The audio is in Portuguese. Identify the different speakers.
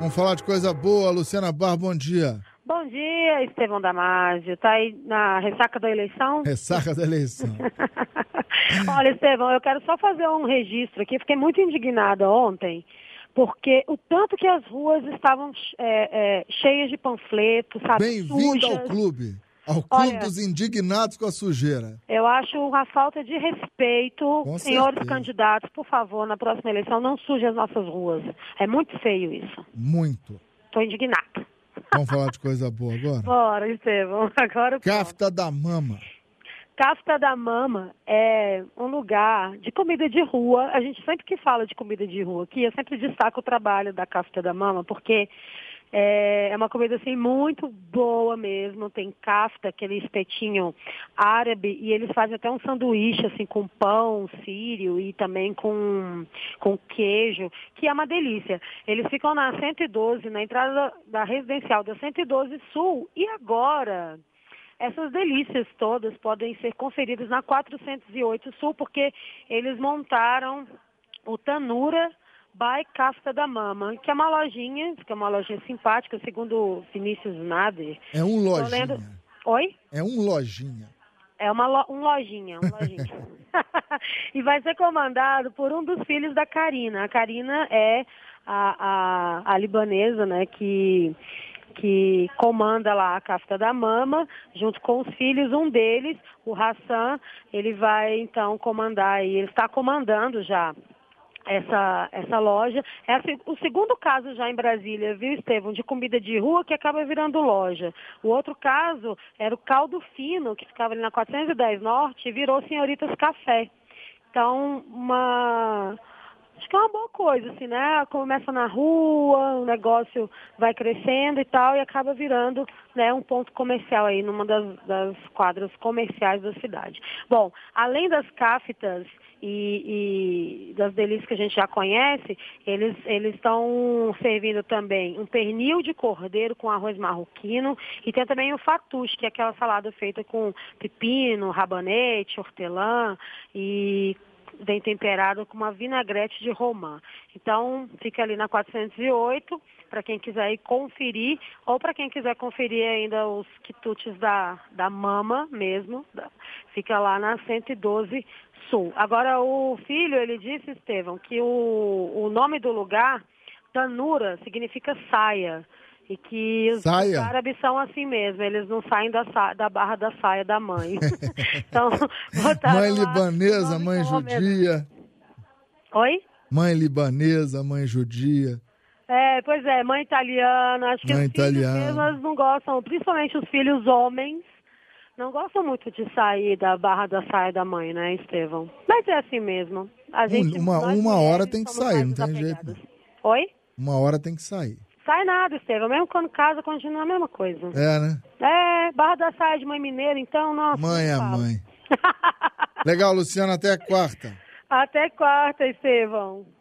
Speaker 1: Vamos falar de coisa boa. Luciana Barra, bom dia.
Speaker 2: Bom dia, Estevão Damasio. Tá aí na ressaca da eleição?
Speaker 1: Ressaca da eleição.
Speaker 2: Olha, Estevão, eu quero só fazer um registro aqui. Fiquei muito indignada ontem, porque o tanto que as ruas estavam cheias de panfletos, sabe?
Speaker 1: Bem-vindo ao clube. Ao clube dos indignados com a sujeira.
Speaker 2: Eu acho uma falta de respeito.
Speaker 1: Com
Speaker 2: Senhores
Speaker 1: certeza.
Speaker 2: candidatos, por favor, na próxima eleição, não sujem as nossas ruas. É muito feio isso.
Speaker 1: Muito.
Speaker 2: Estou indignada.
Speaker 1: Vamos falar de coisa boa agora?
Speaker 2: Bora, Estevão. Agora
Speaker 1: Cafta da Mama.
Speaker 2: Cafta da Mama é um lugar de comida de rua. A gente sempre que fala de comida de rua aqui, eu sempre destaco o trabalho da Cafta da Mama, porque é uma comida assim muito boa mesmo. Tem kafta, aquele espetinho árabe, e eles fazem até um sanduíche assim com pão sírio e também com queijo, que é uma delícia. Eles ficam na 112, na entrada da residencial da 112 Sul, e agora essas delícias todas podem ser conferidas na 408 Sul, porque eles montaram o Tanura by Cafta da Mama, que é uma lojinha simpática, segundo Vinícius Nader.
Speaker 1: É um lojinha.
Speaker 2: Oi?
Speaker 1: É um lojinha.
Speaker 2: É um lojinha. E vai ser comandado por um dos filhos da Karina. A Karina é a libanesa, né, que comanda lá a Cafta da Mama, junto com os filhos. Um deles, o Hassan, ele vai então comandar, e ele está comandando já essa loja. É o segundo caso já em Brasília, viu, Estevão, de comida de rua que acaba virando loja. O outro caso era o Caldo Fino, que ficava ali na 410 Norte, e virou Senhoritas Café. Então, acho que é uma boa coisa, assim, né? Começa na rua, o negócio vai crescendo e tal, e acaba virando, né, um ponto comercial aí, numa das quadras comerciais da cidade. Bom, além das caftas e das delícias que a gente já conhece, eles estão servindo também um pernil de cordeiro com arroz marroquino, e tem também o fatus, que é aquela salada feita com pepino, rabanete, hortelã, e bem temperado com uma vinagrete de romã. Então, fica ali na 408, para quem quiser ir conferir, ou para quem quiser conferir ainda os quitutes da Mama mesmo, fica lá na 112 Sul. Agora, o filho, ele disse, Estevão, que o nome do lugar, Tanura, significa saia. E que os árabes são assim mesmo, eles não saem da barra da saia da mãe. Então,
Speaker 1: mãe libanesa, mãe judia.
Speaker 2: Oi?
Speaker 1: Mãe libanesa, mãe judia.
Speaker 2: Pois é, mãe italiana. Acho que os filhos mesmo não gostam, principalmente os filhos homens, não gostam muito de sair da barra da saia da mãe, né, Estevão? Mas é assim mesmo. A gente,
Speaker 1: uma hora tem que sair, não tem jeito. Não.
Speaker 2: Oi?
Speaker 1: Uma hora tem que sair.
Speaker 2: Sai nada, Estevão. Mesmo quando casa, continua a mesma coisa.
Speaker 1: É, né?
Speaker 2: Barra da saia de mãe mineira, então, nossa.
Speaker 1: Mãe é mãe. Legal, Luciana, até quarta.
Speaker 2: Até quarta, Estevão.